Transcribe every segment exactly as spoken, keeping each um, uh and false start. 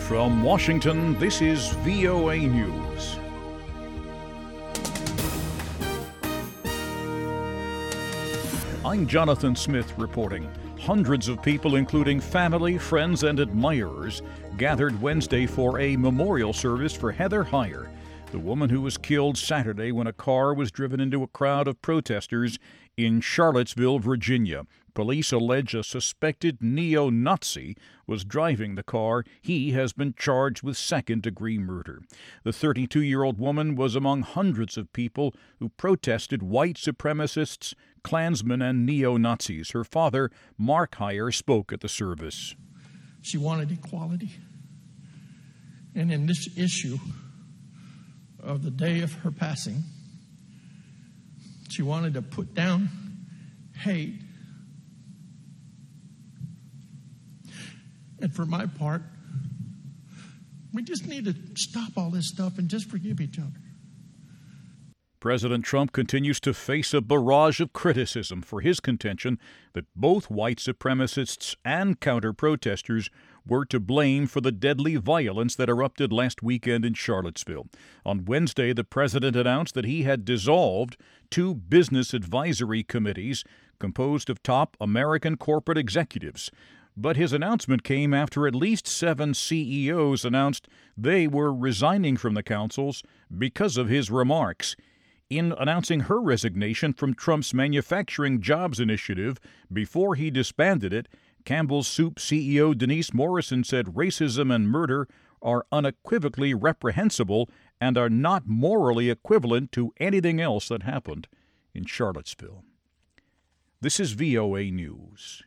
From Washington, this is V O A News. I'm Jonathan Smith reporting. Hundreds of people, including family, friends, and admirers, gathered Wednesday for a memorial service for Heather Heyer, the woman who was killed Saturday when a car was driven into a crowd of protesters in Charlottesville, Virginia. Police allege a suspected neo-Nazi was driving the car. He has been charged with second-degree murder. The thirty-two-year-old woman was among hundreds of people who protested white supremacists, Klansmen, and neo-Nazis. Her father, Mark Heyer, spoke at the service. She wanted equality. And in this issue of the day of her passing, she wanted to put down hate. And for my part, we just need to stop all this stuff and just forgive each other. President Trump continues to face a barrage of criticism for his contention that both white supremacists and counter-protesters were to blame for the deadly violence that erupted last weekend in Charlottesville. On Wednesday, the president announced that he had dissolved two business advisory committees composed of top American corporate executives. But his announcement came after at least seven C E Os announced they were resigning from the councils because of his remarks. In announcing her resignation from Trump's Manufacturing Jobs Initiative before he disbanded it, Campbell's Soup C E O Denise Morrison said racism and murder are unequivocally reprehensible and are not morally equivalent to anything else that happened in Charlottesville. This is V O A News.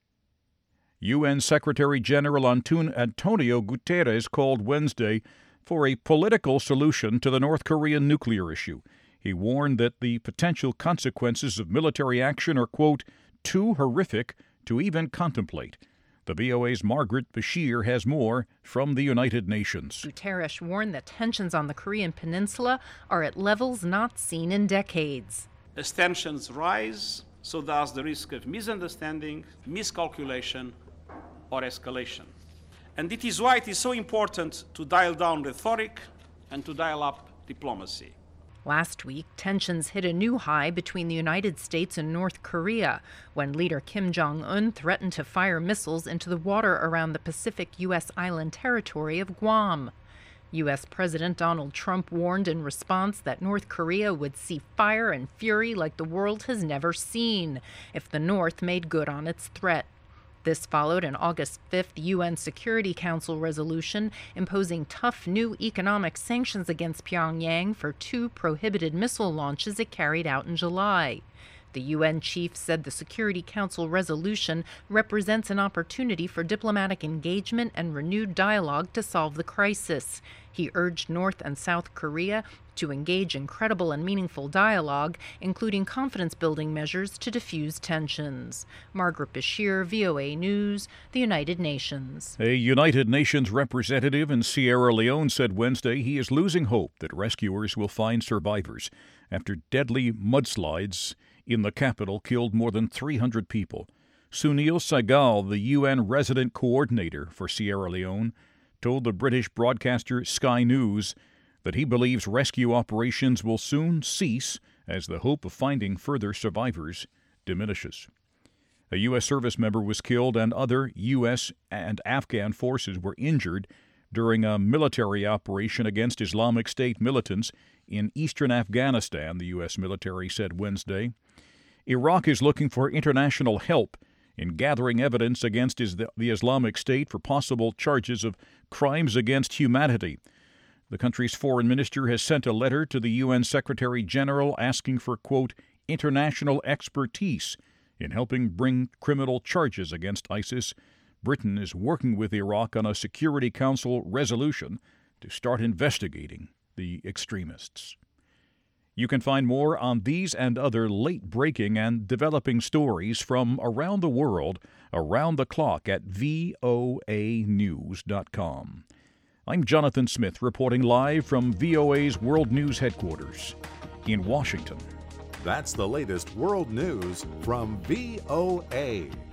U N Secretary General Antonio Guterres called Wednesday for a political solution to the North Korean nuclear issue. He warned that the potential consequences of military action are, quote, too horrific to even contemplate. The V O A's Margaret Bashir has more from the United Nations. Guterres warned that tensions on the Korean peninsula are at levels not seen in decades. As tensions rise, so does the risk of misunderstanding, miscalculation, or escalation. And it is why it is so important to dial down rhetoric and to dial up diplomacy. Last week, tensions hit a new high between the United States and North Korea when leader Kim Jong-un threatened to fire missiles into the water around the Pacific U S island territory of Guam. U S President Donald Trump warned in response that North Korea would see fire and fury like the world has never seen if the North made good on its threat. This followed an August fifth U N Security Council resolution imposing tough new economic sanctions against Pyongyang for two prohibited missile launches it carried out in July. The U N chief said the Security Council resolution represents an opportunity for diplomatic engagement and renewed dialogue to solve the crisis. He urged North and South Korea to engage in credible and meaningful dialogue, including confidence-building measures to diffuse tensions. Margaret Bashir, V O A News, the United Nations. A United Nations representative in Sierra Leone said Wednesday he is losing hope that rescuers will find survivors after deadly mudslides in the capital killed more than three hundred people. Sunil Saigal, the U N resident coordinator for Sierra Leone, told the British broadcaster Sky News that he believes rescue operations will soon cease as the hope of finding further survivors diminishes. A U S service member was killed and other U S and Afghan forces were injured during a military operation against Islamic State militants in eastern Afghanistan, the U S military said Wednesday. Iraq is looking for international help in gathering evidence against the Islamic State for possible charges of crimes against humanity. The country's foreign minister has sent a letter to the U N Secretary General asking for, quote, international expertise in helping bring criminal charges against ISIS. Britain is working with Iraq on a Security Council resolution to start investigating the extremists. You can find more on these and other late-breaking and developing stories from around the world, around the clock at V O A news dot com. I'm Jonathan Smith reporting live from V O A's World News Headquarters in Washington. That's the latest world news from V O A.